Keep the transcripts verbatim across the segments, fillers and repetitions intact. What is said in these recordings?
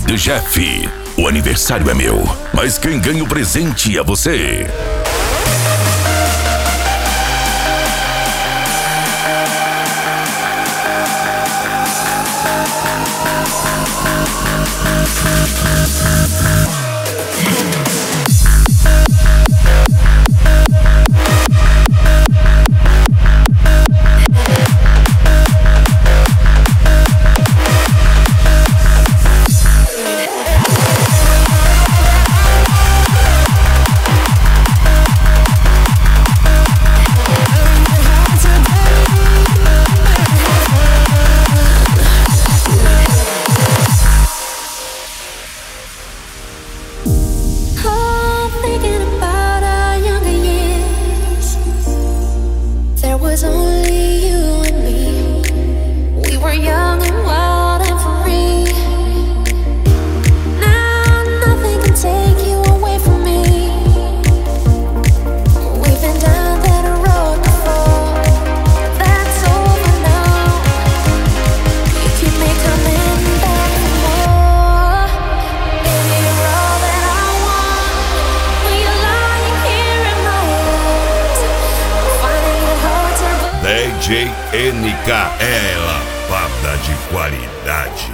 do Jeff. O aniversário é meu, mas quem ganha o presente é você. D J N K é lavada de qualidade.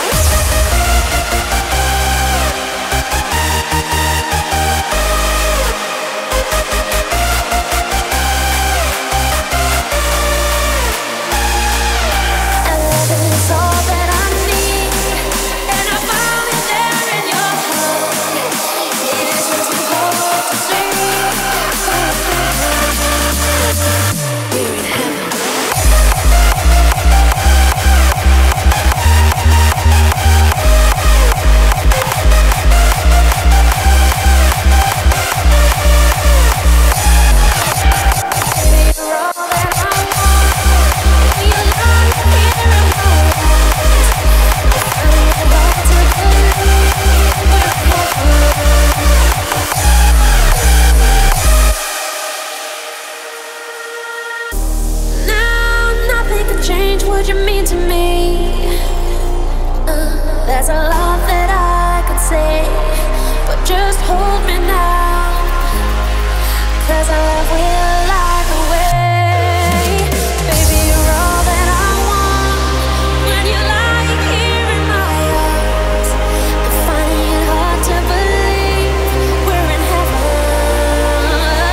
Change what you mean to me. uh, There's a lot that I could say, but just hold me now, 'cause our love will light the way. Baby, you're all that I want. When you're lying here in my arms, I'm finding it hard to believe we're in heaven.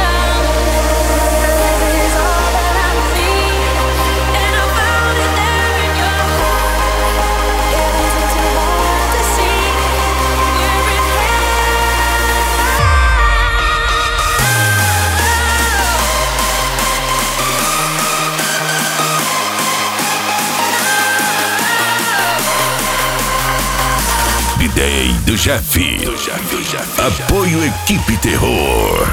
Love is all that I need, and I found it there in your heart. It isn't too hard to see we're in heaven. D J do Jeff. Apoio Equipe Terror.